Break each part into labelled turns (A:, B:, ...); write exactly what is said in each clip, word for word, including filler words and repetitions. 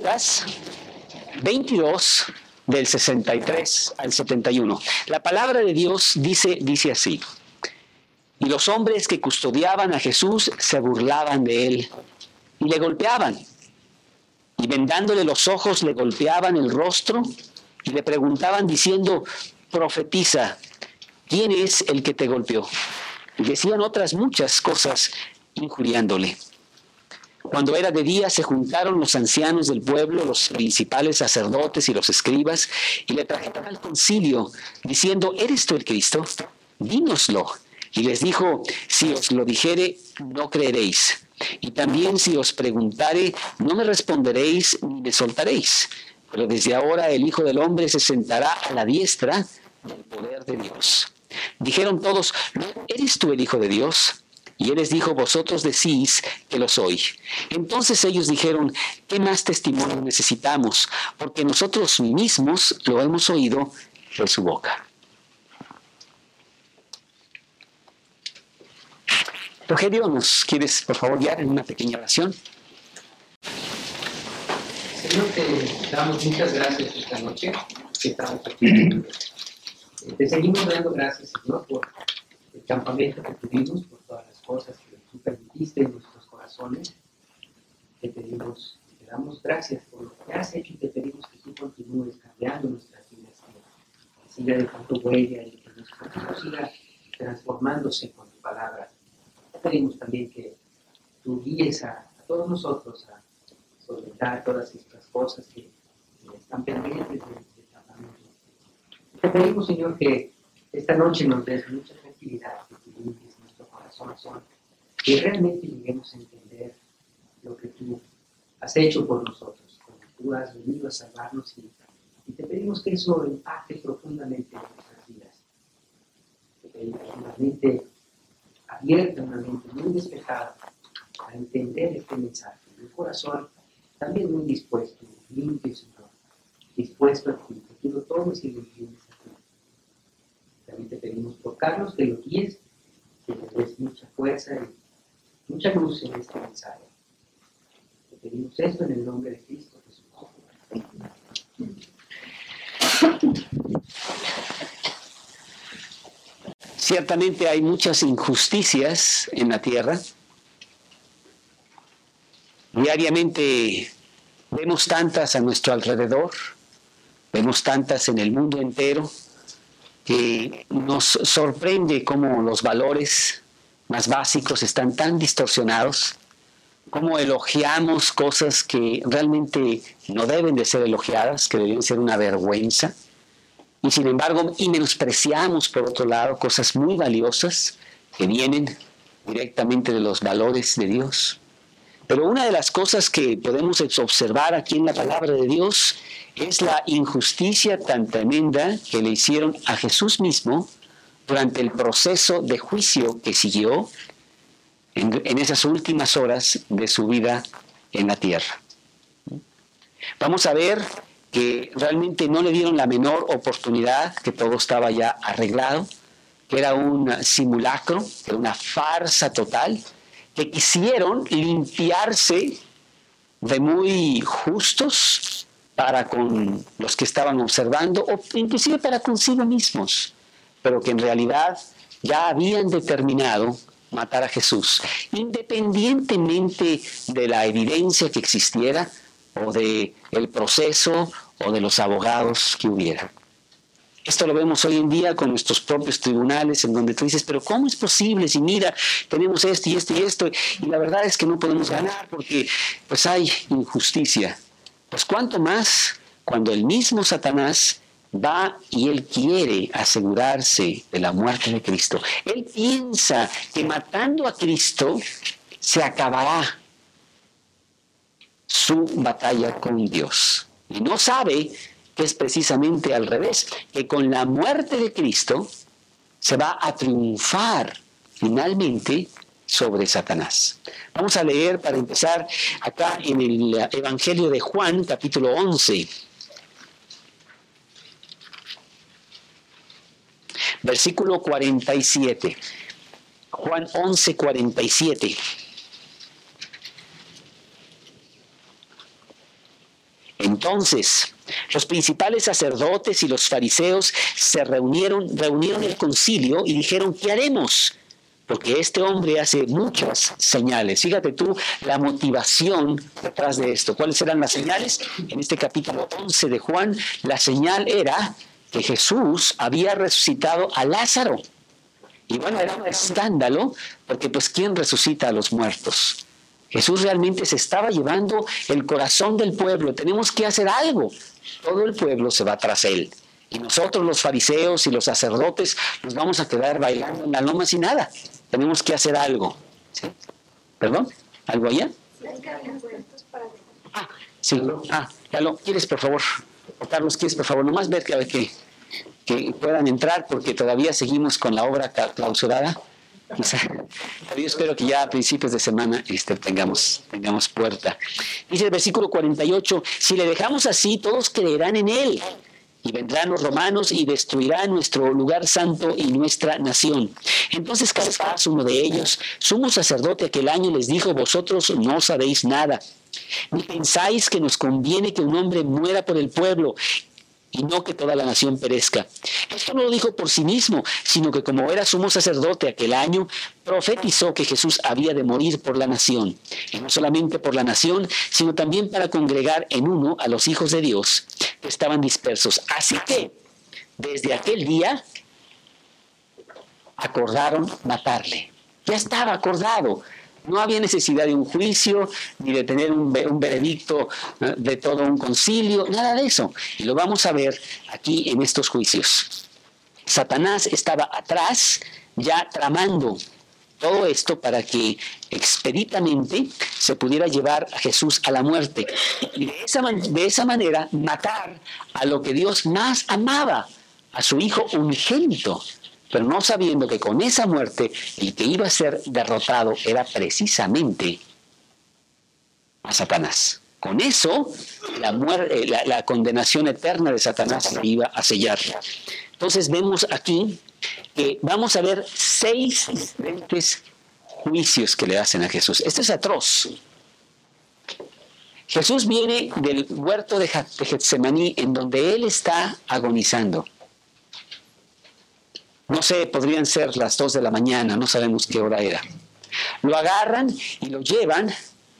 A: Lucas veintidós, del sesenta y tres al setenta y uno. La palabra de Dios dice, dice así: y los hombres que custodiaban a Jesús se burlaban de él y le golpeaban, y vendándole los ojos le golpeaban el rostro y le preguntaban diciendo: profetiza, ¿quién es el que te golpeó? Y decían otras muchas cosas injuriándole. Cuando era de día se juntaron los ancianos del pueblo, los principales sacerdotes y los escribas, y le trajeron al concilio, diciendo: ¿eres tú el Cristo? Dínoslo. Y les dijo: si os lo dijere, no creeréis. Y también si os preguntare, no me responderéis ni me soltaréis. Pero desde ahora el Hijo del Hombre se sentará a la diestra del poder de Dios. Dijeron todos: ¿no eres tú el Hijo de Dios? Y él les dijo: vosotros decís que lo soy. Entonces ellos dijeron: ¿qué más testimonio necesitamos? Porque nosotros mismos lo hemos oído de su boca. Rogelio, ¿nos quieres, por favor, guiar en una pequeña oración?
B: Señor, te damos muchas gracias esta noche que estamos aquí. Te seguimos dando gracias, Señor, por el campamento que tuvimos, por todas las cosas que tú permitiste en nuestros corazones. Te pedimos, te damos gracias por lo que has hecho y te pedimos que tú continúes cambiando nuestras vidas, que siga dejando huella y que nuestro cuerpo siga transformándose con tu palabra. Te pedimos también que tú guíes a, a todos nosotros a solventar todas estas cosas que, que están pendientes del de campamento. Te pedimos, Señor, que esta noche nos des mucha tranquilidad, que tú limpies nuestro corazón, que realmente lleguemos a entender lo que tú has hecho por nosotros, como tú has venido a salvarnos, y, y te pedimos que eso impacte profundamente en nuestras vidas. Te pedimos una mente abierta, una mente muy despejada para entender este mensaje, un corazón también muy dispuesto, limpio, Señor, dispuesto a ti, que tú lo tomes y lo entiendes a ti. También te pedimos por Carlos que lo guíes, que le des mucha fuerza y mucha luz en este mensaje. Te pedimos esto en el nombre de Cristo Jesús.
A: Ciertamente hay muchas injusticias en la tierra. Diariamente vemos tantas a nuestro alrededor, vemos tantas en el mundo entero, que nos sorprende cómo los valores más básicos están tan distorsionados, cómo elogiamos cosas que realmente no deben de ser elogiadas, que deben ser una vergüenza, y sin embargo, y menospreciamos por otro lado cosas muy valiosas que vienen directamente de los valores de Dios. Pero una de las cosas que podemos observar aquí en la palabra de Dios es la injusticia tan tremenda que le hicieron a Jesús mismo durante el proceso de juicio que siguió en, en esas últimas horas de su vida en la tierra. Vamos a ver que realmente no le dieron la menor oportunidad, que todo estaba ya arreglado, que era un simulacro, que era una farsa total, que quisieron limpiarse de muy justos para con los que estaban observando, o inclusive para consigo mismos, pero que en realidad ya habían determinado matar a Jesús, independientemente de la evidencia que existiera, o de el proceso, o de los abogados que hubiera. Esto lo vemos hoy en día con nuestros propios tribunales, en donde tú dices: pero ¿cómo es posible si mira, tenemos esto y esto y esto? Y la verdad es que no podemos ganar porque pues hay injusticia. Pues cuánto más cuando el mismo Satanás va y él quiere asegurarse de la muerte de Cristo. Él piensa que matando a Cristo se acabará su batalla con Dios. Y no sabe que es precisamente al revés, que con la muerte de Cristo se va a triunfar finalmente sobre Satanás. Vamos a leer para empezar acá en el Evangelio de Juan, capítulo once. Versículo cuarenta y siete. Juan once, cuarenta y siete. Entonces, los principales sacerdotes y los fariseos se reunieron, reunieron el concilio y dijeron, ¿qué haremos? Porque este hombre hace muchas señales. Fíjate tú la motivación detrás de esto. ¿Cuáles eran las señales? En este capítulo once de Juan, la señal era que Jesús había resucitado a Lázaro. Y bueno, era un escándalo, porque pues ¿quién resucita a los muertos? Jesús realmente se estaba llevando el corazón del pueblo. Tenemos que hacer algo. Todo el pueblo se va tras él. Y nosotros los fariseos y los sacerdotes nos vamos a quedar bailando en la loma sin nada. Tenemos que hacer algo. ¿Sí? ¿Perdón? ¿Algo allá? Ah, sí. Ah, Lalo, ¿quieres por favor? O Carlos, ¿quieres por favor? Nomás ver que, a ver que, que puedan entrar porque todavía seguimos con la obra clausurada. Quizá, pero yo espero que ya a principios de semana este, tengamos, tengamos puerta. Dice el versículo cuarenta y ocho, si le dejamos así, todos creerán en él. Y vendrán los romanos y destruirán nuestro lugar santo y nuestra nación. Entonces Caifás, uno de ellos, sumo sacerdote aquel año, les dijo, vosotros no sabéis nada, ni pensáis que nos conviene que un hombre muera por el pueblo, y no que toda la nación perezca. Esto no lo dijo por sí mismo, sino que como era sumo sacerdote aquel año, profetizó que Jesús había de morir por la nación. Y no solamente por la nación, sino también para congregar en uno a los hijos de Dios que estaban dispersos. Así que, desde aquel día, acordaron matarle. Ya estaba acordado. No había necesidad de un juicio, ni de tener un, un veredicto de todo un concilio, nada de eso. Y lo vamos a ver aquí en estos juicios. Satanás estaba atrás, ya tramando todo esto para que expeditamente se pudiera llevar a Jesús a la muerte. Y de esa, de esa manera matar a lo que Dios más amaba, a su Hijo unigénito. Pero no sabiendo que con esa muerte el que iba a ser derrotado era precisamente a Satanás. Con eso, la, muerte, la, la condenación eterna de Satanás se iba a sellar. Entonces vemos aquí que vamos a ver seis diferentes juicios que le hacen a Jesús. Esto es atroz. Jesús viene del huerto de Getsemaní, en donde él está agonizando. No sé, podrían ser las dos de la mañana, no sabemos qué hora era. Lo agarran y lo llevan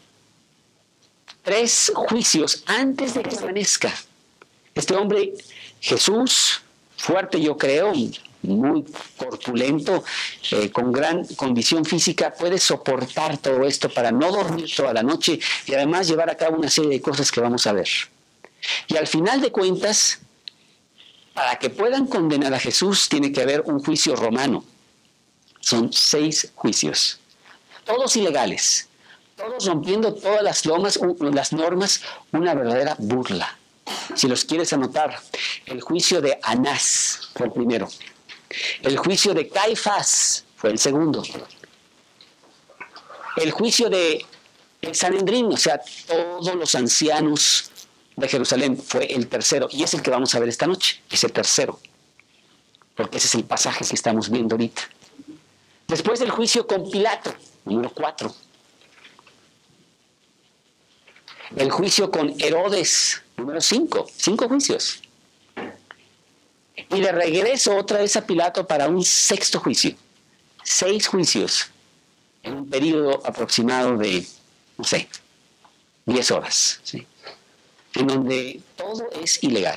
A: tres juicios antes de que amanezca. Este hombre, Jesús, fuerte yo creo, muy corpulento, eh, con gran condición física, puede soportar todo esto para no dormir toda la noche y además llevar a cabo una serie de cosas que vamos a ver. Y al final de cuentas, para que puedan condenar a Jesús, tiene que haber un juicio romano. Son seis juicios. Todos ilegales. Todos rompiendo todas las, lomas, las normas, una verdadera burla. Si los quieres anotar, el juicio de Anás fue el primero. El juicio de Caifás fue el segundo. El juicio de Sanedrín, o sea, todos los ancianos de Jerusalén, fue el tercero, y es el que vamos a ver esta noche, es el tercero, porque ese es el pasaje que estamos viendo ahorita. Después del juicio con Pilato, número cuatro. El juicio con Herodes, número cinco, cinco juicios. Y de regreso otra vez a Pilato para un sexto juicio, seis juicios, en un periodo aproximado de, no sé, diez horas, ¿sí? En donde todo es ilegal,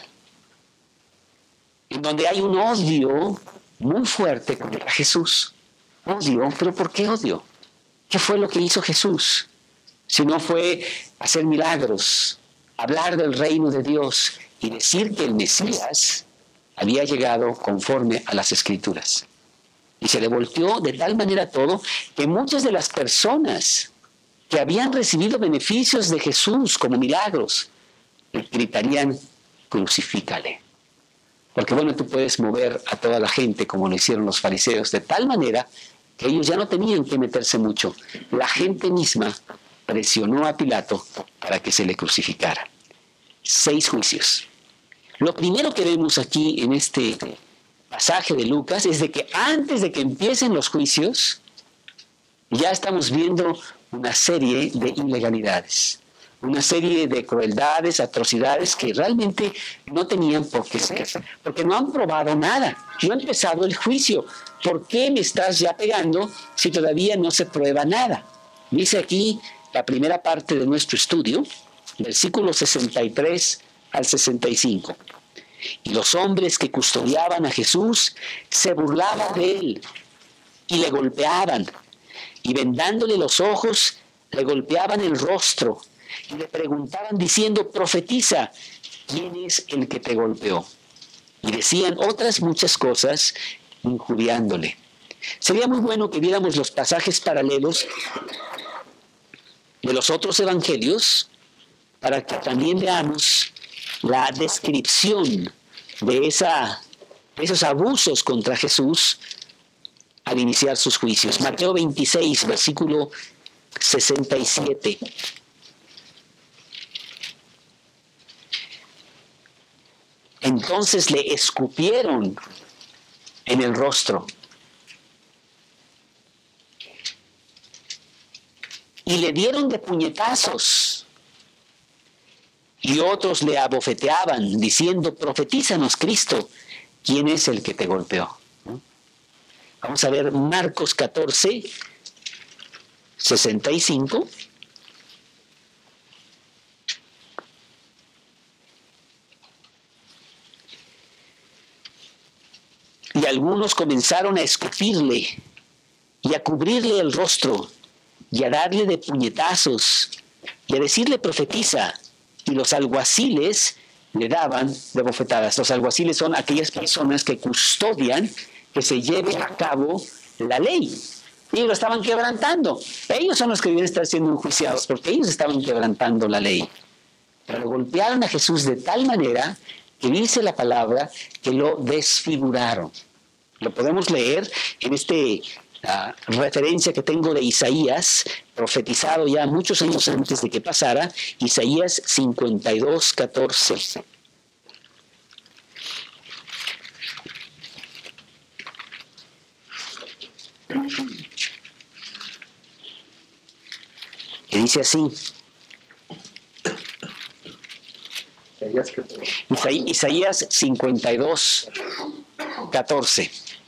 A: en donde hay un odio muy fuerte contra Jesús. Odio, pero ¿por qué odio? ¿Qué fue lo que hizo Jesús? Si no fue hacer milagros, hablar del reino de Dios y decir que el Mesías había llegado conforme a las Escrituras. Y se le volteó de tal manera todo que muchas de las personas que habían recibido beneficios de Jesús como milagros, gritarían, crucifícale. Porque bueno, tú puedes mover a toda la gente como lo hicieron los fariseos, de tal manera que ellos ya no tenían que meterse mucho. La gente misma presionó a Pilato para que se le crucificara. Seis juicios. Lo primero que vemos aquí en este pasaje de Lucas es de que antes de que empiecen los juicios, ya estamos viendo una serie de ilegalidades. una serie de crueldades, atrocidades que realmente no tenían por qué ser, porque no han probado nada, no ha empezado el juicio. ¿Por qué me estás ya pegando si todavía no se prueba nada? Dice aquí la primera parte de nuestro estudio, versículos sesenta y tres al sesenta y cinco. Y los hombres que custodiaban a Jesús se burlaban de él y le golpeaban, y vendándole los ojos, le golpeaban el rostro y le preguntaban diciendo: profetiza, ¿quién es el que te golpeó? Y decían otras muchas cosas injuriándole. Sería muy bueno que viéramos los pasajes paralelos de los otros evangelios para que también veamos la descripción de, esa, de esos abusos contra Jesús al iniciar sus juicios. Mateo veintiséis, versículo sesenta y siete. Entonces le escupieron en el rostro y le dieron de puñetazos, y otros le abofeteaban diciendo: profetízanos, Cristo, ¿quién es el que te golpeó? ¿No? Vamos a ver Marcos catorce, sesenta y cinco. Y algunos comenzaron a escupirle y a cubrirle el rostro y a darle de puñetazos y a decirle: profetiza. Y los alguaciles le daban de bofetadas. Los alguaciles son aquellas personas que custodian que se lleve a cabo la ley. Ellos lo estaban quebrantando. Ellos son los que deben estar siendo enjuiciados porque ellos estaban quebrantando la ley. Pero golpearon a Jesús de tal manera que dice la palabra que lo desfiguraron. Lo podemos leer en este uh, referencia que tengo de Isaías, profetizado ya muchos años antes de que pasara, Isaías cincuenta y dos, catorce. Que dice así. Isaías cincuenta y dos, catorce.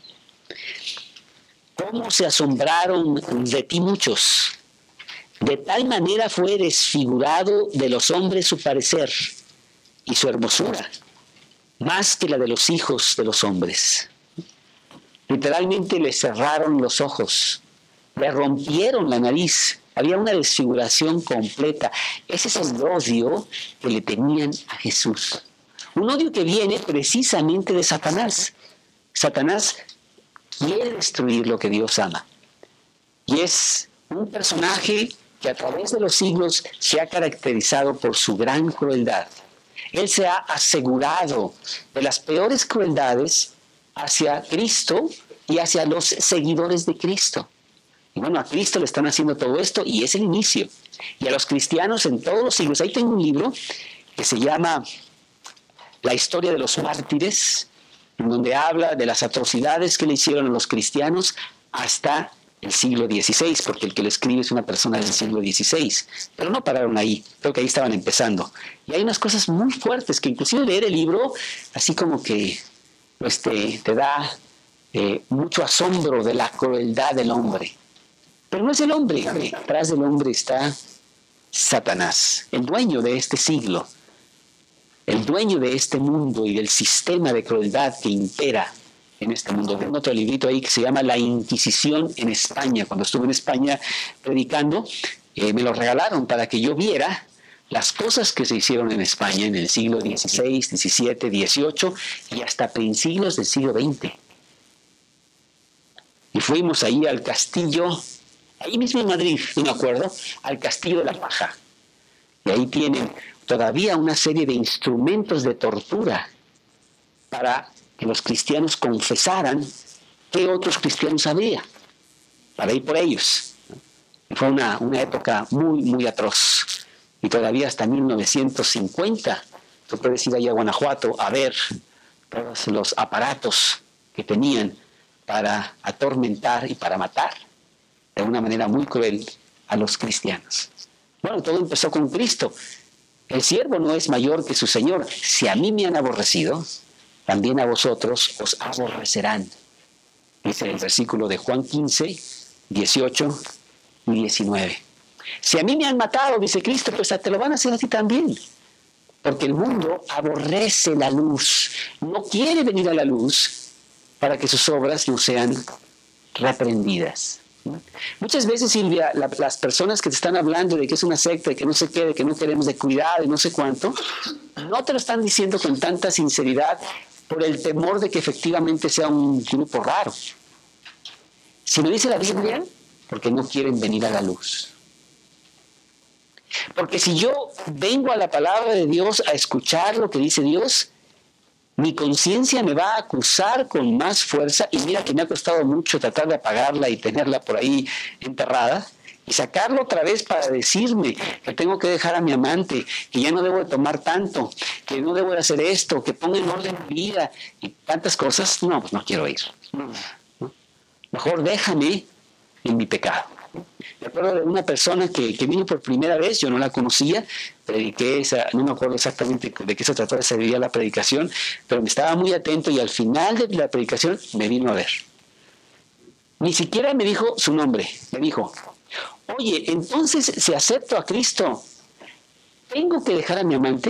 A: ¿Cómo se asombraron de ti muchos? De tal manera fue desfigurado de los hombres su parecer y su hermosura, más que la de los hijos de los hombres. Literalmente le cerraron los ojos, le rompieron la nariz. Había una desfiguración completa. Ese es el odio que le tenían a Jesús. Un odio que viene precisamente de Satanás. Satanás quiere destruir lo que Dios ama. Y es un personaje que a través de los siglos se ha caracterizado por su gran crueldad. Él se ha asegurado de las peores crueldades hacia Cristo y hacia los seguidores de Cristo. Y bueno, a Cristo le están haciendo todo esto y es el inicio. Y a los cristianos en todos los siglos. Ahí tengo un libro que se llama La historia de los mártires, en donde habla de las atrocidades que le hicieron a los cristianos hasta el siglo dieciséis, porque el que lo escribe es una persona del siglo dieciséis. Pero no pararon ahí, creo que ahí estaban empezando. Y hay unas cosas muy fuertes que inclusive leer el libro, así como que pues, te, te da eh, mucho asombro de la crueldad del hombre. Pero no es el hombre, detrás del hombre está Satanás, el dueño de este siglo, el dueño de este mundo y del sistema de crueldad que impera en este mundo. Tengo otro librito ahí que se llama La Inquisición en España. Cuando estuve en España predicando, eh, me lo regalaron para que yo viera las cosas que se hicieron en España en el siglo dieciséis, diecisiete, dieciocho y hasta principios del siglo veinte. Y fuimos ahí al castillo, ahí mismo en Madrid, no me acuerdo, al Castillo de la Paja. Y ahí tienen todavía una serie de instrumentos de tortura para que los cristianos confesaran qué otros cristianos había, para ir por ellos. Y fue una, una época muy, muy atroz. Y todavía hasta mil novecientos cincuenta, tú puedes ir ahí a Guanajuato a ver todos los aparatos que tenían para atormentar y para matar de una manera muy cruel a los cristianos. Bueno, todo empezó con Cristo. El siervo no es mayor que su Señor. Si a mí me han aborrecido, también a vosotros os aborrecerán. Dice el versículo de Juan quince, dieciocho y diecinueve. Si a mí me han matado, dice Cristo, pues te lo van a hacer a ti también. Porque el mundo aborrece la luz, no quiere venir a la luz para que sus obras no sean reprendidas. Muchas veces, Silvia, la, las personas que te están hablando de que es una secta, de que no se quede, que no queremos de cuidado y no sé cuánto, no te lo están diciendo con tanta sinceridad por el temor de que efectivamente sea un grupo raro. Si lo dice la Biblia, porque no quieren venir a la luz. Porque si yo vengo a la palabra de Dios a escuchar lo que dice Dios, mi conciencia me va a acusar con más fuerza, y mira que me ha costado mucho tratar de apagarla y tenerla por ahí enterrada, y sacarlo otra vez para decirme que tengo que dejar a mi amante, que ya no debo de tomar tanto, que no debo de hacer esto, que ponga en orden mi vida, y tantas cosas. No, pues no quiero ir. No, no. Mejor déjame en mi pecado. Me acuerdo de una persona que, que vino por primera vez, yo no la conocía, prediqué esa, no me acuerdo exactamente de qué se trataba ese día la predicación, pero me estaba muy atento y al final de la predicación me vino a ver. Ni siquiera me dijo su nombre, me dijo, oye, entonces si acepto a Cristo, ¿tengo que dejar a mi amante?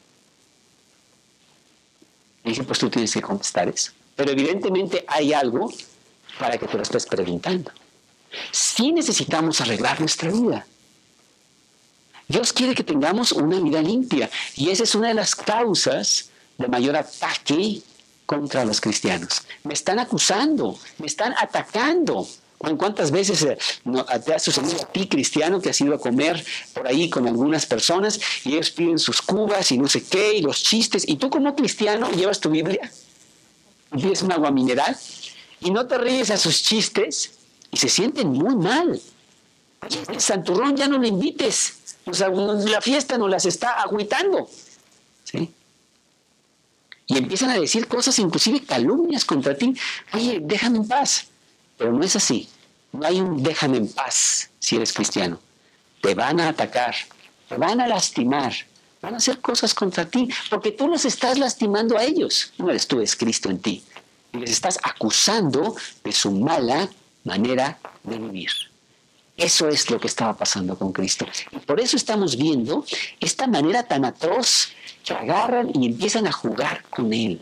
A: Le dije, pues tú tienes que contestar eso. Pero evidentemente hay algo para que te lo estés preguntando. Sí necesitamos arreglar nuestra vida. Dios quiere que tengamos una vida limpia, y esa es una de las causas de mayor ataque contra los cristianos. Me están acusando, me están atacando. ¿Cuántas veces no, te ha sucedido a ti, cristiano, que has ido a comer por ahí con algunas personas y ellos piden sus cubas y no sé qué, y los chistes, y tú como cristiano llevas tu Biblia y pides un agua mineral y no te ríes a sus chistes? Y se sienten muy mal. El santurrón ya no le invites. O sea, la fiesta nos las está agüitando. ¿Sí? Y empiezan a decir cosas, inclusive calumnias contra ti. Oye, déjame en paz. Pero no es así. No hay un déjame en paz si eres cristiano. Te van a atacar, te van a lastimar, van a hacer cosas contra ti, porque tú los estás lastimando a ellos. No eres tú, es Cristo en ti. Y les estás acusando de su mala manera de vivir. Eso es lo que estaba pasando con Cristo. Y por eso estamos viendo esta manera tan atroz que agarran y empiezan a jugar con Él.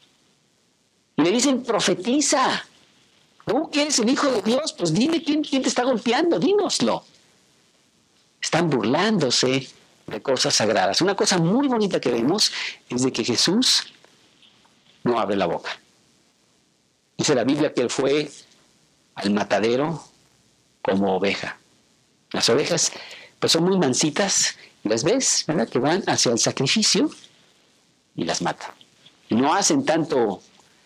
A: Y le dicen, profetiza. Tú que eres el Hijo de Dios, pues dime quién, quién te está golpeando, dínoslo. Están burlándose de cosas sagradas. Una cosa muy bonita que vemos es de que Jesús no abre la boca. Dice la Biblia que Él fue al matadero como oveja. Las ovejas pues son muy mansitas, las ves, ¿verdad? Que van hacia el sacrificio y las matan. No hacen tanto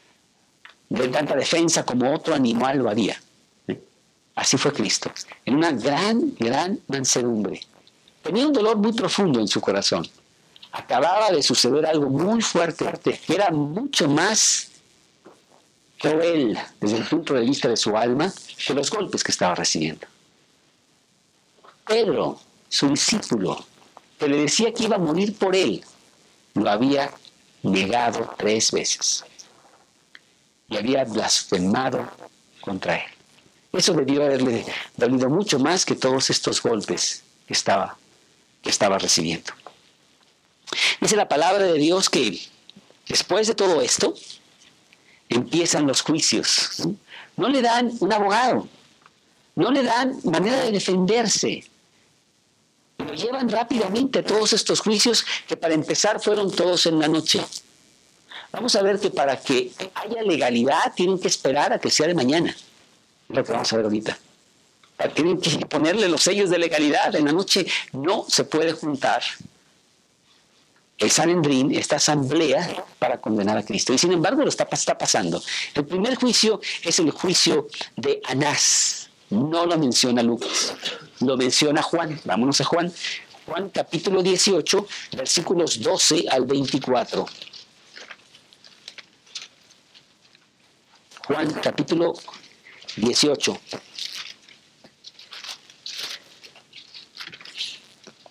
A: de tanta defensa como otro animal lo haría. ¿Sí? Así fue Cristo, en una gran, gran mansedumbre. Tenía un dolor muy profundo en su corazón. Acababa de suceder algo muy fuerte, que era mucho más cruel desde el punto de vista de su alma que los golpes que estaba recibiendo. Pedro, su discípulo, que le decía que iba a morir por él, lo había negado tres veces y había blasfemado contra él. Eso debió haberle dolido mucho más que todos estos golpes que estaba, que estaba recibiendo. Dice la palabra de Dios que después de todo esto empiezan los juicios. ¿No? No le dan un abogado, no le dan manera de defenderse. Lo llevan rápidamente a todos estos juicios que para empezar fueron todos en la noche. Vamos a ver que para que haya legalidad tienen que esperar a que sea de mañana. Es lo que vamos a ver ahorita. Tienen que ponerle los sellos de legalidad. En la noche no se puede juntar el Sanedrín, esta asamblea, para condenar a Cristo. Y sin embargo lo está, está pasando. El primer juicio es el juicio de Anás. No lo menciona Lucas, lo menciona Juan. Vámonos a Juan. Juan capítulo dieciocho, versículos doce al veinticuatro. Juan capítulo dieciocho.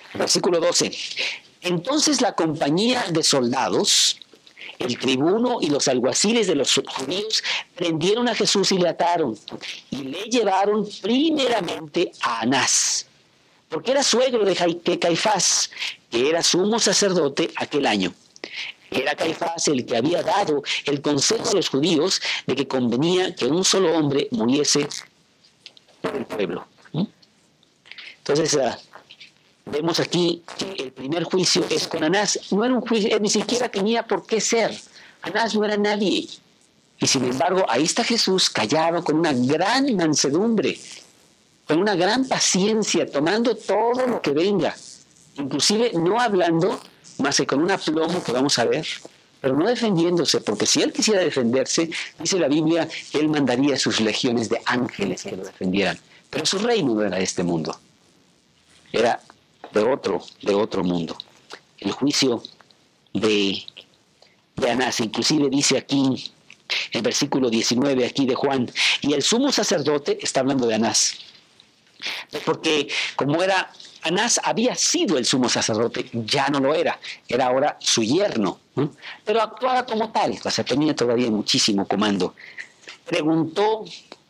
A: Versículo doce. Entonces la compañía de soldados, el tribuno y los alguaciles de los judíos prendieron a Jesús y le ataron y le llevaron primeramente a Anás, porque era suegro de Caifás, que era sumo sacerdote aquel año. Era Caifás el que había dado el consejo a los judíos de que convenía que un solo hombre muriese por el pueblo. Entonces, uh, vemos aquí que el primer juicio es con Anás. No era un juicio, él ni siquiera tenía por qué ser. Anás no era nadie. Y sin embargo, ahí está Jesús callado, con una gran mansedumbre, con una gran paciencia, tomando todo lo que venga. Inclusive no hablando más que con un aplomo que vamos a ver, pero no defendiéndose, porque si él quisiera defenderse, dice la Biblia que él mandaría sus legiones de ángeles que lo defendieran. Pero su reino no era de este mundo, era de otro, de otro mundo. El juicio de, de Anás, inclusive dice aquí, en versículo diecinueve aquí de Juan, y el sumo sacerdote, está hablando de Anás, porque como era, Anás había sido el sumo sacerdote, ya no lo era, era ahora su yerno, ¿no? Pero actuaba como tal, o sea, tenía todavía muchísimo comando. Preguntó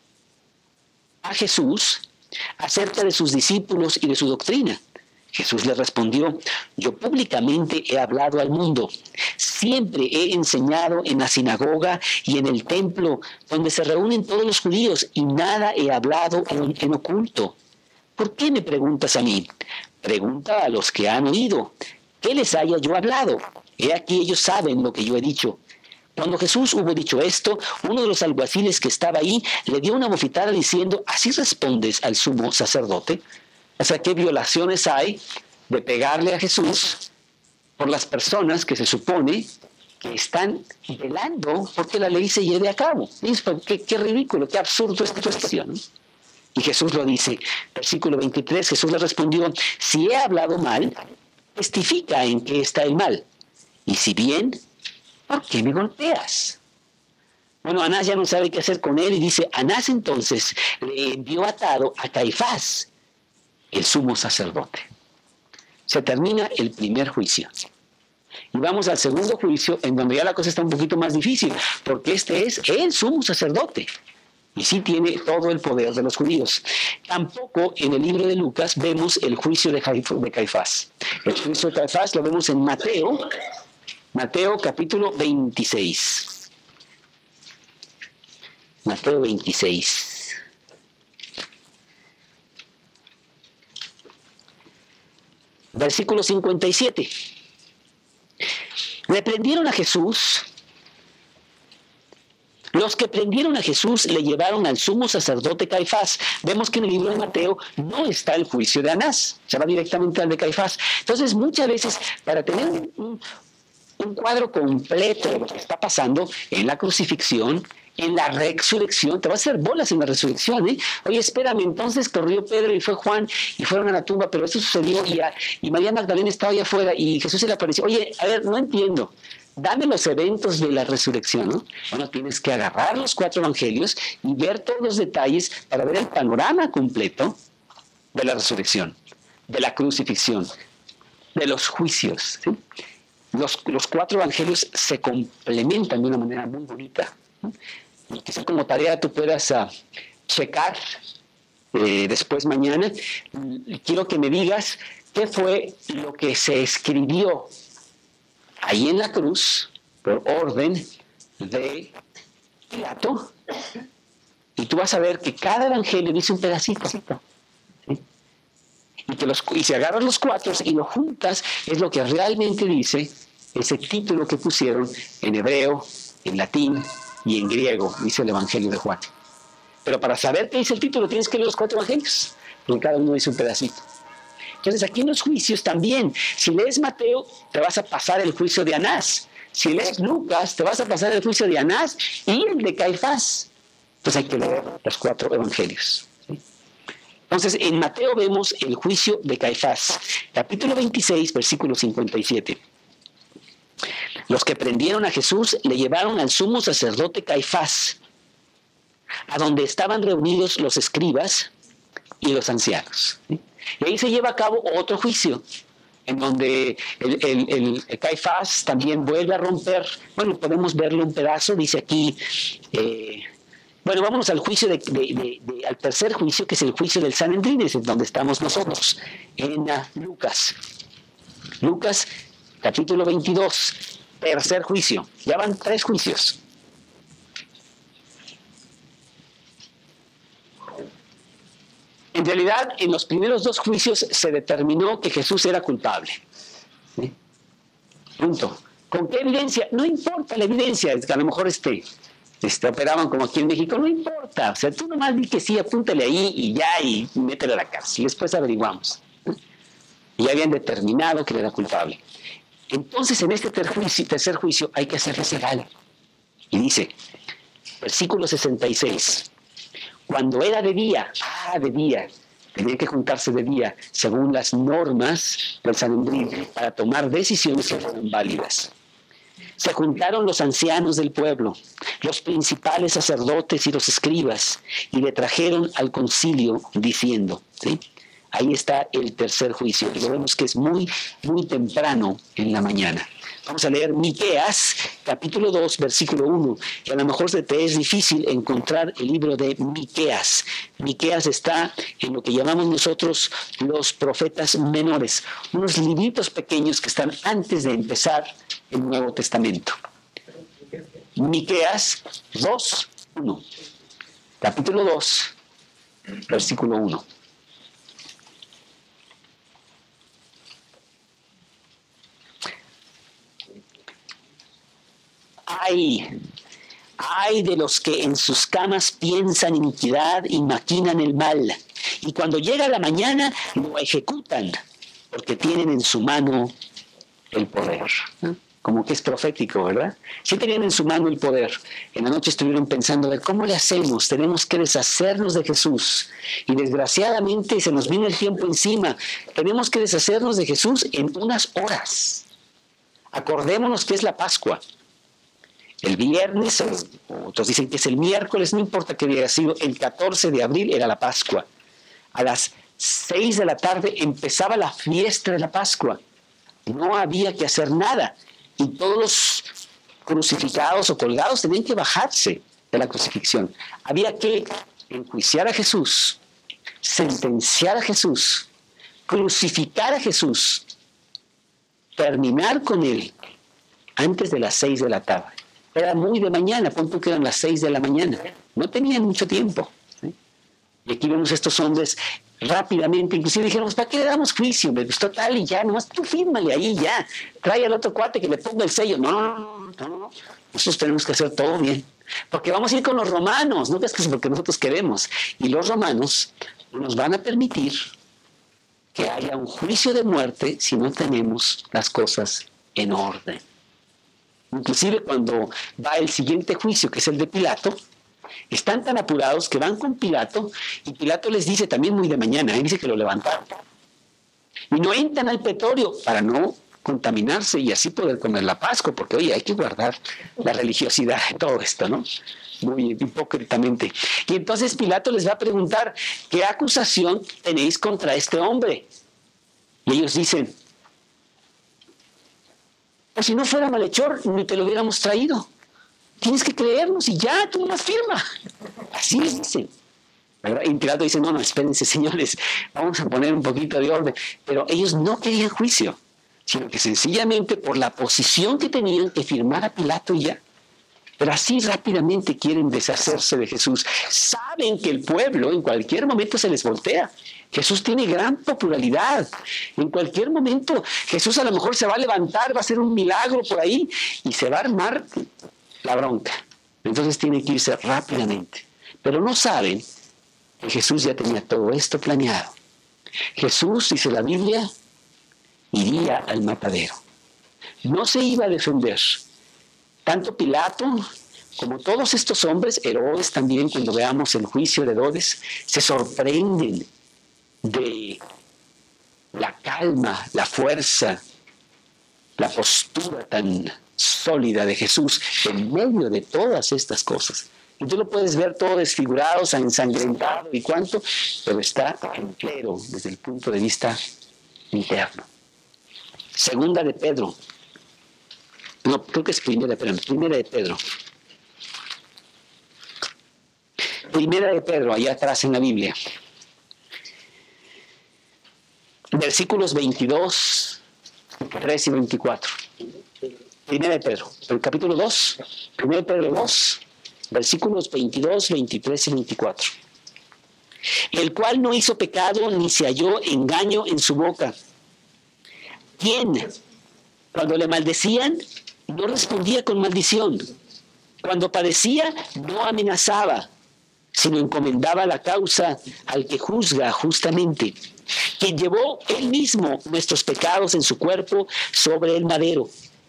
A: a Jesús acerca de sus discípulos y de su doctrina. Jesús le respondió: yo públicamente he hablado al mundo, siempre he enseñado en la sinagoga y en el templo donde se reúnen todos los judíos, y nada he hablado en, en oculto. ¿Por qué me preguntas a mí? Pregunta a los que han oído, ¿qué les haya yo hablado? He aquí ellos saben lo que yo he dicho. Cuando Jesús hubo dicho esto, uno de los alguaciles que estaba ahí le dio una bofetada diciendo: ¿así respondes al sumo sacerdote? O sea, ¿qué violaciones hay de pegarle a Jesús por las personas que se supone que están velando porque la ley se lleve a cabo? Qué, qué ridículo, qué absurdo esta situación, ¿no? Y Jesús lo dice, versículo veintitrés, Jesús le respondió: si he hablado mal, testifica en qué está el mal. Y si bien, ¿por qué me golpeas? Bueno, Anás ya no sabe qué hacer con él y dice: Anás entonces le envió atado a Caifás, el sumo sacerdote. Se termina el primer juicio. Y vamos al segundo juicio, en donde ya la cosa está un poquito más difícil, porque este es el sumo sacerdote. Y sí tiene todo el poder de los judíos. Tampoco en el libro de Lucas vemos el juicio de Caifás. El juicio de Caifás lo vemos en Mateo, Mateo capítulo veintiséis. Mateo veintiséis. Versículo cincuenta y siete. Le prendieron a Jesús. Los que prendieron a Jesús le llevaron al sumo sacerdote Caifás. Vemos que en el libro de Mateo no está el juicio de Anás, se va directamente al de Caifás. Entonces, muchas veces, para tener un, un cuadro completo de lo que está pasando en la crucifixión, en la resurrección, te va a hacer bolas en la resurrección, ¿eh? Oye, espérame, entonces corrió Pedro y fue Juan y fueron a la tumba, pero eso sucedió y, a, y María Magdalena estaba allá afuera y Jesús se le apareció. Oye, a ver, no entiendo. Dame los eventos de la resurrección, ¿no? Bueno, tienes que agarrar los cuatro evangelios y ver todos los detalles para ver el panorama completo de la resurrección, de la crucifixión, de los juicios, ¿sí? Los, los cuatro evangelios se complementan de una manera muy bonita, ¿no? Y quizá como tarea tú puedas uh, checar eh, después mañana. Quiero que me digas qué fue lo que se escribió ahí en la cruz, por orden de Pilato, y tú vas a ver que cada evangelio dice un pedacito, ¿sí? Y, que los, y si agarras los cuatro y lo juntas, es lo que realmente dice ese título que pusieron en hebreo, en latín y en griego, dice el evangelio de Juan. Pero para saber qué dice el título, tienes que leer los cuatro evangelios, porque cada uno dice un pedacito. Entonces aquí en los juicios también, si lees Mateo, te vas a pasar el juicio de Anás. Si lees Lucas, te vas a pasar el juicio de Anás y el de Caifás. Entonces hay que leer los cuatro evangelios, ¿sí? Entonces en Mateo vemos el juicio de Caifás. Capítulo veintiséis, versículo cincuenta y siete. Los que prendieron a Jesús le llevaron al sumo sacerdote Caifás, a donde estaban reunidos los escribas y los ancianos, ¿sí? Y ahí se lleva a cabo otro juicio. en donde el, el, el, el Caifás también vuelve a romper. Bueno, podemos verlo un pedazo, dice aquí. Eh, bueno, vámonos al juicio, de, de, de, de, al tercer juicio, que es el juicio del Sanedrín, es donde estamos nosotros, en uh, Lucas. Lucas, capítulo veintidós, tercer juicio. Ya van tres juicios. En realidad, en los primeros dos juicios se determinó que Jesús era culpable. ¿Sí? Punto. ¿Con qué evidencia? No importa la evidencia, es que a lo mejor este, este, operaban como aquí en México, no importa. O sea, tú nomás di que sí, apúntale ahí y ya, y métele a la cárcel. Y después averiguamos. ¿Sí? Y ya habían determinado que él era culpable. Entonces, en este tercer juicio, tercer juicio hay que hacerles legal. Y dice, versículo sesenta y seis. Cuando era de día, ah, de día, tenían que juntarse de día, según las normas del Sanedrín, para tomar decisiones que fueran válidas. Se juntaron los ancianos del pueblo, los principales sacerdotes y los escribas, y le trajeron al concilio diciendo, ¿sí? Ahí está el tercer juicio, y lo vemos que es muy, muy temprano en la mañana. Vamos a leer Miqueas, capítulo dos, versículo uno, que a lo mejor se te es difícil encontrar el libro de Miqueas. Miqueas está en lo que llamamos nosotros los profetas menores, unos libritos pequeños que están antes de empezar el Nuevo Testamento. Miqueas dos, uno. Capítulo dos, versículo uno. Ay, ay de los que en sus camas piensan iniquidad y maquinan el mal, y cuando llega la mañana lo ejecutan, porque tienen en su mano el poder. ¿No? Como que es profético, ¿verdad? Sí tenían en su mano el poder. En la noche estuvieron pensando, a ver, ¿cómo le hacemos? Tenemos que deshacernos de Jesús. Y desgraciadamente se nos viene el tiempo encima. Tenemos que deshacernos de Jesús en unas horas. Acordémonos que es la Pascua. El viernes, otros dicen que es el miércoles, no importa que hubiera sido, el catorce de abril era la Pascua. A las seis de la tarde empezaba la fiesta de la Pascua. No había que hacer nada. Y todos los crucificados o colgados tenían que bajarse de la crucifixión. Había que enjuiciar a Jesús, sentenciar a Jesús, crucificar a Jesús, terminar con él antes de las seis de la tarde. Era muy de mañana, punto que eran las seis de la mañana. No tenían mucho tiempo. ¿Sí? Y aquí vemos a estos hombres rápidamente, inclusive dijeron, ¿para qué le damos juicio? Me gustó tal y ya, nomás tú fírmale ahí ya. Trae al otro cuate que le ponga el sello. No, no, no, no, no. Nosotros tenemos que hacer todo bien. Porque vamos a ir con los romanos, no creas que es porque nosotros queremos. Y los romanos nos van a permitir que haya un juicio de muerte si no tenemos las cosas en orden. Inclusive cuando va el siguiente juicio, que es el de Pilato, están tan apurados que van con Pilato y Pilato les dice también muy de mañana, ¿eh? Dice que lo levantaron. Y no entran al pretorio para no contaminarse y así poder comer la Pascua, porque oye, hay que guardar la religiosidad de todo esto, ¿no? Muy hipócritamente. Y entonces Pilato les va a preguntar, ¿qué acusación tenéis contra este hombre? Y ellos dicen, pues si no fuera malhechor, ni te lo hubiéramos traído. Tienes que creernos y ya, tú nomás firma. Así les dicen. ¿Verdad? Y Pilato dice, no, no, espérense, señores, vamos a poner un poquito de orden. Pero ellos no querían juicio, sino que sencillamente por la posición que tenían que firmar a Pilato y ya. Pero así rápidamente quieren deshacerse de Jesús. Saben que el pueblo en cualquier momento se les voltea. Jesús tiene gran popularidad. En cualquier momento Jesús a lo mejor se va a levantar, va a hacer un milagro por ahí y se va a armar la bronca. Entonces tiene que irse rápidamente. Pero no saben que Jesús ya tenía todo esto planeado. Jesús, dice la Biblia, iría al matadero. No se iba a defender. Tanto Pilato como todos estos hombres, Herodes también, cuando veamos el juicio de Herodes, se sorprenden de la calma, la fuerza, la postura tan sólida de Jesús en medio de todas estas cosas. Y tú lo puedes ver todo desfigurado, ensangrentado y cuánto, pero está entero desde el punto de vista interno. Segunda de Pedro. No, creo que es primera, pero primera de Pedro. Primera de Pedro, allá atrás en la Biblia. Versículos veintidós, tres y veinticuatro. Primera de Pedro, el capítulo dos, Primera de Pedro dos, versículos veintidós, veintitrés y veinticuatro. El cual no hizo pecado ni se halló engaño en su boca. ¿Quién? Cuando le maldecían, no respondía con maldición. Cuando padecía, no amenazaba, sino encomendaba la causa al que juzga justamente, quien llevó él mismo nuestros pecados en su cuerpo sobre el madero.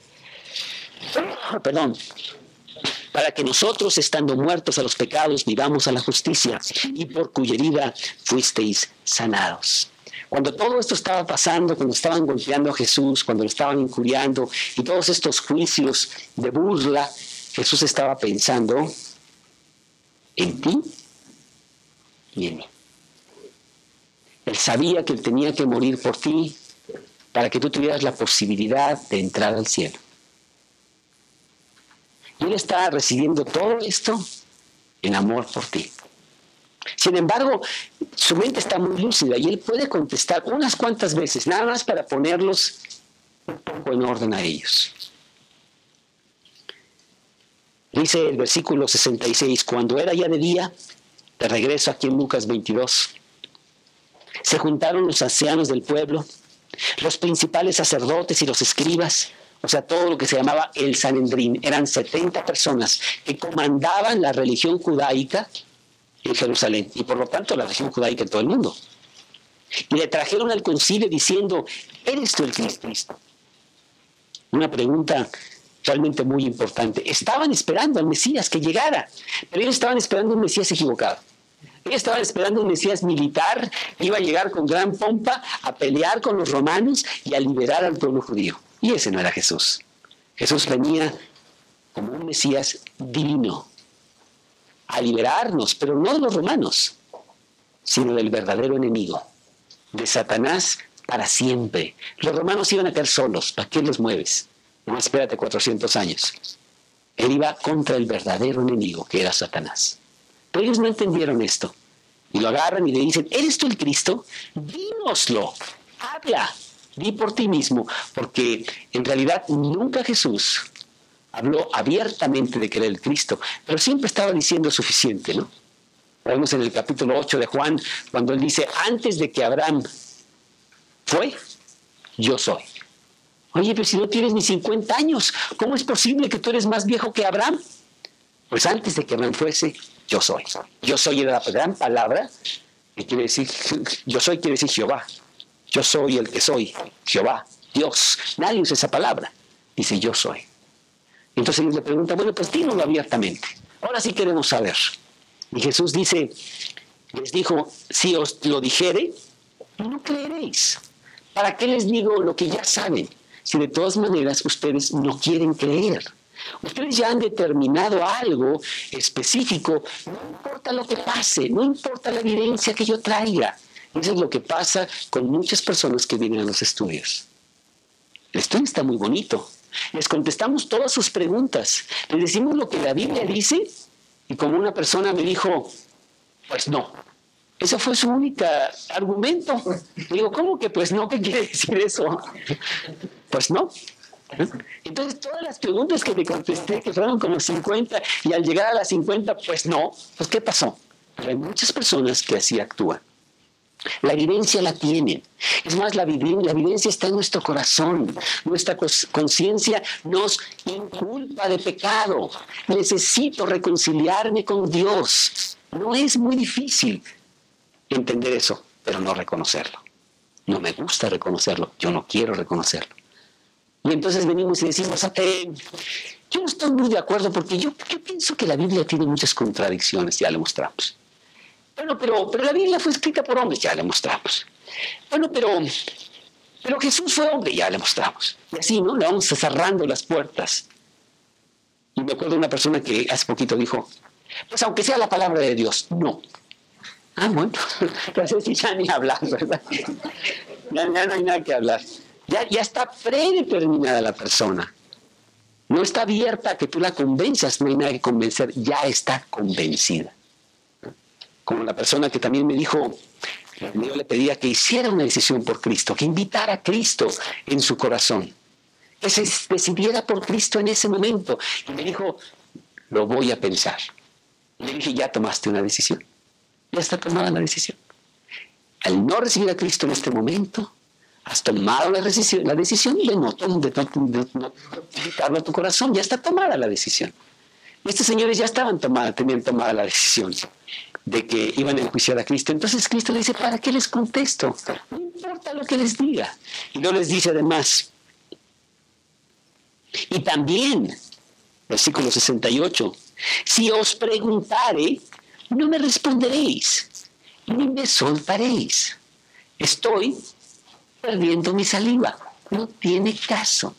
A: Perdón. Para que nosotros, estando muertos a los pecados, vivamos a la justicia, y por cuya herida fuisteis sanados. Cuando todo esto estaba pasando, cuando estaban golpeando a Jesús, cuando lo estaban injuriando, y todos estos juicios de burla, Jesús estaba pensando en ti y en mí. Él sabía que él tenía que morir por ti para que tú tuvieras la posibilidad de entrar al cielo. Y él está recibiendo todo esto en amor por ti. Sin embargo, su mente está muy lúcida y él puede contestar unas cuantas veces, nada más para ponerlos un poco en orden a ellos. Dice el versículo sesenta y seis, cuando era ya de día, de regreso aquí en Lucas veintidós, se juntaron los ancianos del pueblo, los principales sacerdotes y los escribas, o sea, todo lo que se llamaba el Sanedrín. Eran setenta personas que comandaban la religión judaica en Jerusalén y por lo tanto la religión judaica en todo el mundo. Y le trajeron al concilio diciendo, ¿eres tú el Cristo? Una pregunta realmente muy importante. Estaban esperando al Mesías que llegara, pero ellos estaban esperando un Mesías equivocado. Ellos estaban esperando un Mesías militar que iba a llegar con gran pompa a pelear con los romanos y a liberar al pueblo judío. Y ese no era Jesús. Jesús venía como un Mesías divino a liberarnos, pero no de los romanos, sino del verdadero enemigo, de Satanás para siempre. Los romanos iban a caer solos. ¿Para qué los mueves? No, espérate cuatrocientos años. Él iba contra el verdadero enemigo, que era Satanás. Pero ellos no entendieron esto. Y lo agarran y le dicen, ¿eres tú el Cristo? Dínoslo, habla, di por ti mismo. Porque en realidad nunca Jesús habló abiertamente de que era el Cristo, pero siempre estaba diciendo suficiente, ¿no? Vemos en el capítulo ocho de Juan, cuando él dice, antes de que Abraham fue, yo soy. Oye, pero si no tienes ni cincuenta años, ¿cómo es posible que tú eres más viejo que Abraham? Pues antes de que Abraham fuese, yo soy. Yo soy era la gran palabra que quiere decir, yo soy quiere decir Jehová. Yo soy el que soy, Jehová, Dios. Nadie usa esa palabra. Dice yo soy. Entonces ellos le preguntan, bueno, pues dínoslo abiertamente. Ahora sí queremos saber. Y Jesús dice, les dijo, si os lo dijere, no creeréis. ¿Para qué les digo lo que ya saben? Si de todas maneras ustedes no quieren creer. Ustedes ya han determinado algo específico, no importa lo que pase, no importa la evidencia que yo traiga. Eso es lo que pasa con muchas personas que vienen a los estudios. El estudio está muy bonito. Les contestamos todas sus preguntas. Les decimos lo que la Biblia dice y como una persona me dijo, pues no. Ese fue su único argumento. Digo, ¿cómo que pues no? ¿Qué quiere decir eso? Pues no. Entonces todas las preguntas que le contesté, que fueron como cincuenta, y al llegar a las cincuenta, pues no, pues ¿qué pasó? Pero hay muchas personas que así actúan. La evidencia la tienen. Es más, la, la evidencia está en nuestro corazón. Nuestra conciencia nos inculpa de pecado. Necesito reconciliarme con Dios. No es muy difícil entender eso, pero no reconocerlo. No me gusta reconocerlo, yo no quiero reconocerlo. Y entonces venimos y decimos, eh, yo no estoy muy de acuerdo porque yo, yo pienso que la Biblia tiene muchas contradicciones, ya lo mostramos. Bueno, pero, pero la Biblia fue escrita por hombres, ya le mostramos. Bueno, pero, pero Jesús fue hombre, ya le mostramos. Y así, ¿no? Le vamos cerrando las puertas. Y me acuerdo de una persona que hace poquito dijo, pues aunque sea la palabra de Dios, no. Ah, bueno, entonces ya ni hablar, ¿verdad? Ya, ya no hay nada que hablar. Ya, ya está predeterminada la persona. No está abierta a que tú la convenzas, no hay nada que convencer, ya está convencida. Como la persona que también me dijo, yo le pedía que hiciera una decisión por Cristo, que invitara a Cristo en su corazón, que se decidiera por Cristo en ese momento. Y me dijo, lo voy a pensar. Y le dije, ya tomaste una decisión, ya está tomada la decisión. Al no recibir a Cristo en este momento, has tomado la decisión, la decisión de no, de no, de no invitarlo a tu corazón, ya está tomada la decisión. Estos señores ya estaban tomadas, tenían tomada la decisión de que iban a enjuiciar a Cristo. Entonces Cristo le dice, ¿para qué les contesto? No importa lo que les diga. Y no les dice además. Y también, versículo sesenta y ocho, si os preguntare, no me responderéis, ni me soltaréis. Estoy perdiendo mi saliva. No tiene caso.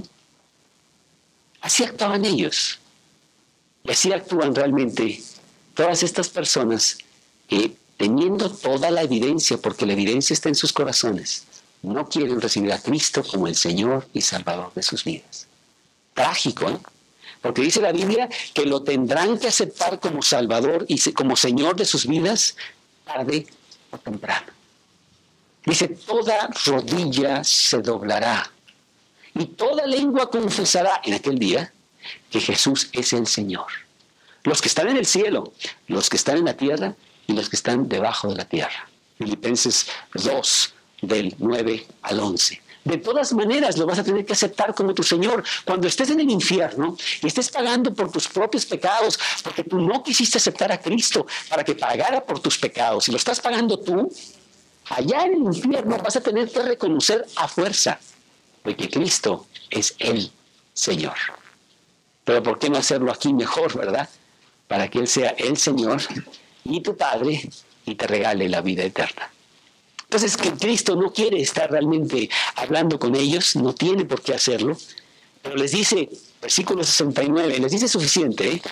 A: Así actuaban ellos. Y así actúan realmente todas estas personas que, teniendo toda la evidencia, porque la evidencia está en sus corazones, no quieren recibir a Cristo como el Señor y Salvador de sus vidas. Trágico, ¿eh? Porque dice la Biblia que lo tendrán que aceptar como Salvador y como Señor de sus vidas tarde o temprano. Dice, toda rodilla se doblará y toda lengua confesará en aquel día que Jesús es el Señor. Los que están en el cielo, los que están en la tierra y los que están debajo de la tierra. Filipenses dos, del nueve al once. De todas maneras lo vas a tener que aceptar como tu Señor. Cuando estés en el infierno y estés pagando por tus propios pecados, porque tú no quisiste aceptar a Cristo para que pagara por tus pecados, y lo estás pagando tú, allá en el infierno vas a tener que reconocer a fuerza de que Cristo es el Señor. Pero ¿por qué no hacerlo aquí mejor, verdad? Para que Él sea el Señor y tu Padre y te regale la vida eterna. Entonces, que Cristo no quiere estar realmente hablando con ellos, no tiene por qué hacerlo, pero les dice, versículo sesenta y nueve, les dice suficiente, ¿eh?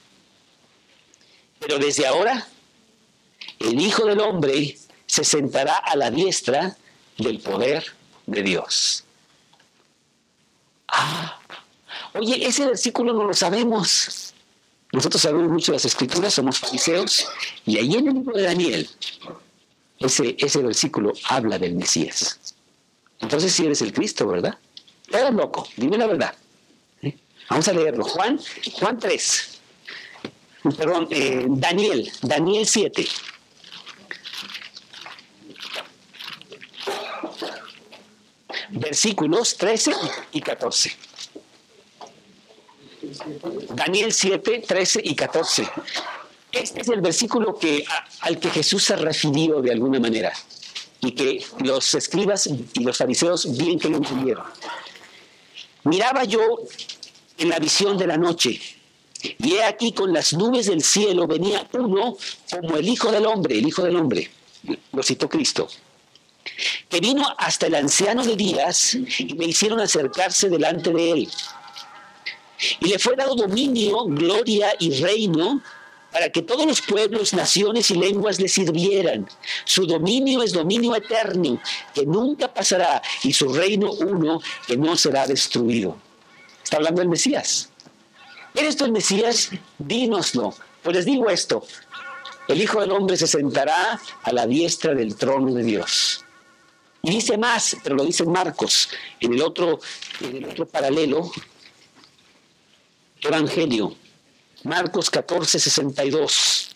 A: Pero desde ahora, el Hijo del Hombre se sentará a la diestra del poder de Dios. Ah, oye, ese versículo no lo sabemos. Nosotros sabemos mucho de las Escrituras, somos fariseos, y ahí en el libro de Daniel, ese, ese versículo habla del Mesías. Entonces sí eres el Cristo, ¿verdad? Eres loco, dime la verdad. ¿Sí? Vamos a leerlo. Juan, Juan tres. Perdón, eh, Daniel, Daniel siete. Versículos trece y catorce. Daniel siete, trece y catorce. Este es el versículo que, a, al que Jesús se refirió de alguna manera y que los escribas y los fariseos bien que lo entendieron. Miraba yo en la visión de la noche y he aquí con las nubes del cielo venía uno como el Hijo del Hombre, el Hijo del Hombre, lo citó Cristo, que vino hasta el anciano de días y me hicieron acercarse delante de él. Y le fue dado dominio, gloria y reino para que todos los pueblos, naciones y lenguas le sirvieran. Su dominio es dominio eterno, que nunca pasará, y su reino uno, que no será destruido. Está hablando del Mesías. ¿Eres tú el Mesías? Dínoslo. Pues les digo esto, el Hijo del Hombre se sentará a la diestra del trono de Dios. Y dice más, pero lo dice Marcos, en el otro, en el otro paralelo, Evangelio, Marcos catorce, sesenta y dos.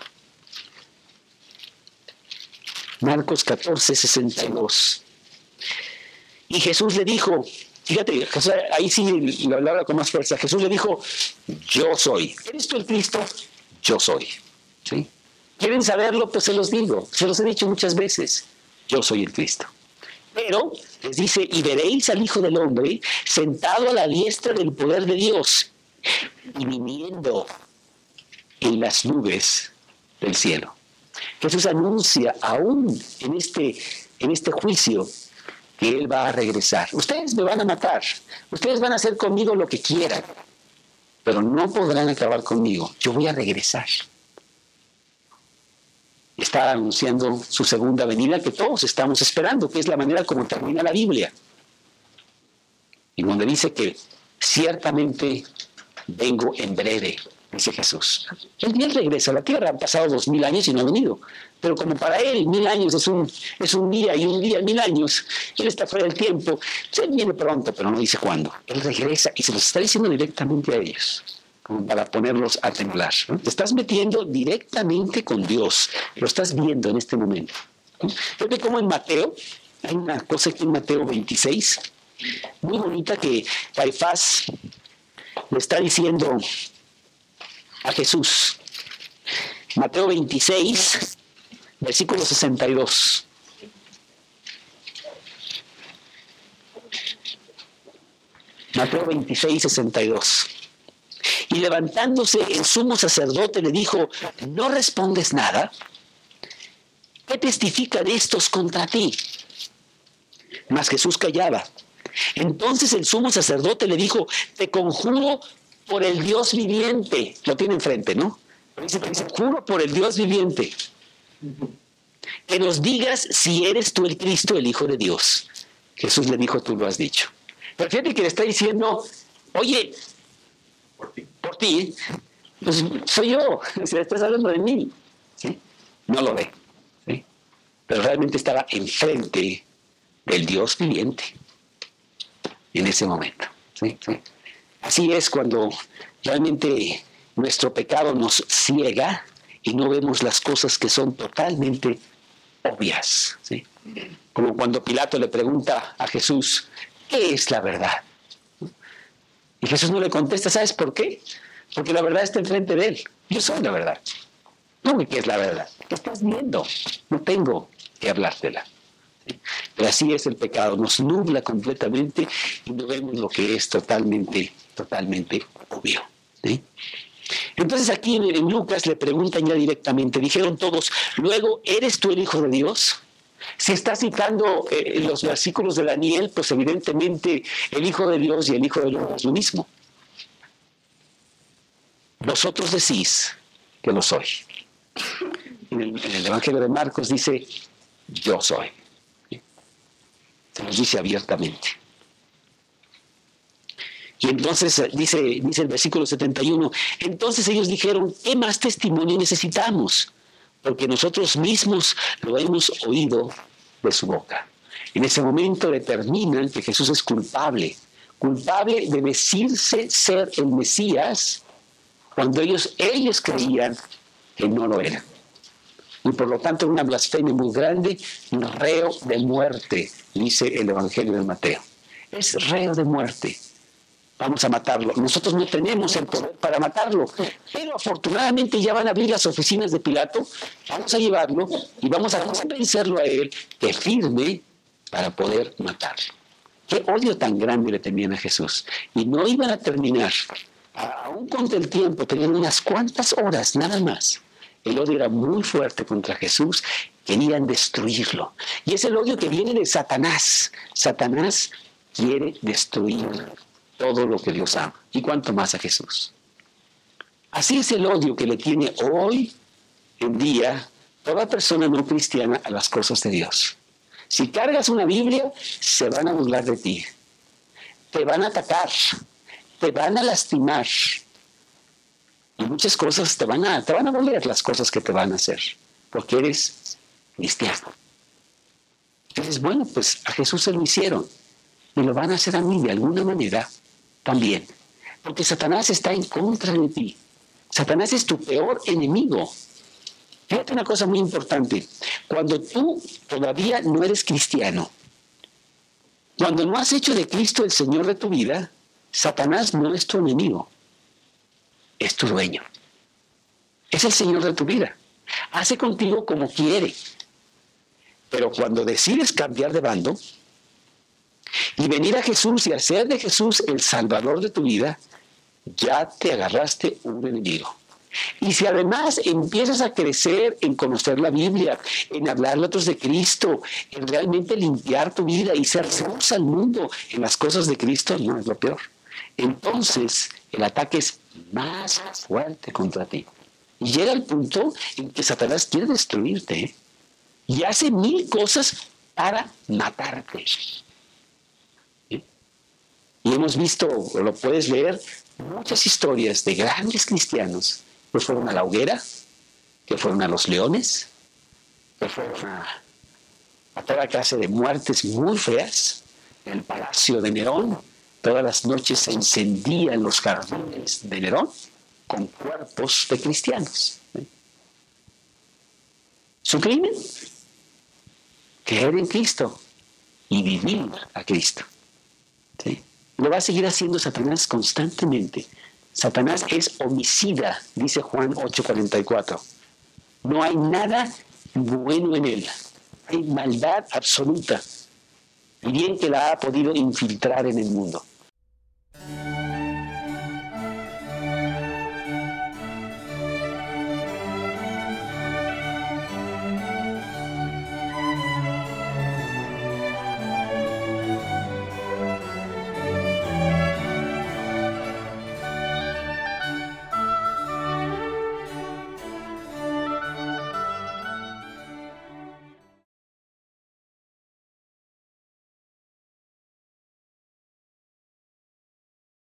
A: Marcos catorce, sesenta y dos. Y Jesús le dijo, fíjate, ahí sí lo hablaba con más fuerza. Jesús le dijo, yo soy. ¿Eres tú el Cristo? Yo soy. ¿Sí? ¿Quieren saberlo? Pues se los digo. Se los he dicho muchas veces. Yo soy el Cristo. Pero les dice, y veréis al Hijo del Hombre sentado a la diestra del poder de Dios y viniendo en las nubes del cielo. Jesús anuncia aún en este, en este juicio que Él va a regresar. Ustedes me van a matar, ustedes van a hacer conmigo lo que quieran, pero no podrán acabar conmigo. Yo voy a regresar. Está anunciando su segunda venida que todos estamos esperando, que es la manera como termina la Biblia. y donde dice que ciertamente vengo en breve, dice Jesús. Él bien regresa a la tierra, han pasado dos mil años y no ha venido. Pero como para él mil años es un, es un día y un día mil años, él está fuera del tiempo, pues él viene pronto, pero no dice cuándo. Él regresa y se los está diciendo directamente a ellos, como para ponerlos a temblar, ¿no? Te estás metiendo directamente con Dios, lo estás viendo en este momento, ¿no? Fíjate como en Mateo, hay una cosa aquí en Mateo veintiséis, muy bonita, que Caifás le está diciendo a Jesús. Mateo veintiséis, versículo sesenta y dos. Mateo veintiséis, sesenta y dos. Y levantándose el sumo sacerdote le dijo, ¿no respondes nada? ¿Qué testifican estos contra ti? Mas Jesús callaba. Entonces el sumo sacerdote le dijo, te conjuro por el Dios viviente. Lo tiene enfrente, ¿no? Dice, dice, juro por el Dios viviente, que nos digas si eres tú el Cristo, el Hijo de Dios. Jesús le dijo, tú lo has dicho. Pero fíjate que le está diciendo, oye, por ti, por ti pues soy yo, si estás hablando de mí. ¿Sí? No lo ve, ¿sí? Pero realmente estaba enfrente del Dios viviente en ese momento. ¿Sí? ¿Sí? Así es cuando realmente nuestro pecado nos ciega y no vemos las cosas que son totalmente obvias, ¿sí? Como cuando Pilato le pregunta a Jesús, ¿qué es la verdad? Y Jesús no le contesta, ¿sabes por qué? Porque la verdad está enfrente de él. Yo soy la verdad. No, ¿qué es la verdad? ¿Qué estás viendo? No tengo que hablártela. ¿Sí? Pero así es el pecado, nos nubla completamente y no vemos lo que es totalmente, totalmente obvio. ¿Sí? Entonces aquí en, en Lucas le preguntan ya directamente, dijeron todos, luego, ¿eres tú el Hijo de Dios? Si está citando eh, los versículos de Daniel, pues evidentemente el Hijo de Dios y el Hijo de Dios es lo mismo. Vosotros decís que lo soy. En el, en el Evangelio de Marcos dice, yo soy. Se nos dice abiertamente. Y entonces dice, dice el versículo setenta y uno, entonces ellos dijeron, ¿qué más testimonio necesitamos? Porque nosotros mismos lo hemos oído de su boca. En ese momento determinan que Jesús es culpable, culpable de decirse ser el Mesías, cuando ellos, ellos creían que no lo era. Y por lo tanto una blasfemia muy grande, un reo de muerte, dice el Evangelio de Mateo. Es reo de muerte. Vamos a matarlo. Nosotros no tenemos el poder para matarlo, pero afortunadamente ya van a abrir las oficinas de Pilato, vamos a llevarlo y vamos a convencerlo a él que firme para poder matarlo. Qué odio tan grande le tenían a Jesús. Y no iban a terminar, aún contra el tiempo, tenían unas cuantas horas nada más. El odio era muy fuerte contra Jesús, querían destruirlo. Y es el odio que viene de Satanás. Satanás quiere destruirlo. Todo lo que Dios ama. Y cuánto más a Jesús. Así es el odio que le tiene hoy en día toda persona no cristiana a las cosas de Dios. Si cargas una Biblia, se van a burlar de ti. Te van a atacar. Te van a lastimar. Y muchas cosas te van a, te van a doler las cosas que te van a hacer. Porque eres cristiano. Entonces, bueno, pues a Jesús se lo hicieron. Y lo van a hacer a mí de alguna manera también. Porque Satanás está en contra de ti. Satanás es tu peor enemigo. Fíjate una cosa muy importante. Cuando tú todavía no eres cristiano, cuando no has hecho de Cristo el Señor de tu vida, Satanás no es tu enemigo. Es tu dueño. Es el Señor de tu vida. Hace contigo como quiere. Pero cuando decides cambiar de bando, y venir a Jesús y hacer de Jesús el Salvador de tu vida, ya te agarraste un enemigo. Y si además empiezas a crecer en conocer la Biblia, en hablarle a otros de Cristo, en realmente limpiar tu vida y ser luz al mundo en las cosas de Cristo, no es lo peor. Entonces el ataque es más fuerte contra ti. Y llega el punto en que Satanás quiere destruirte, ¿eh? Y hace mil cosas para matarte. Y hemos visto, o lo puedes leer, muchas historias de grandes cristianos que fueron a la hoguera, que fueron a los leones, que fueron a, a toda clase de muertes muy feas. En el palacio de Nerón, todas las noches se encendían los jardines de Nerón con cuerpos de cristianos. Su crimen, creer en Cristo y vivir a Cristo. ¿Sí? Lo va a seguir haciendo Satanás constantemente. Satanás es homicida, dice Juan ocho cuarenta y cuatro. No hay nada bueno en él. Hay maldad absoluta. Y bien que la ha podido infiltrar en el mundo.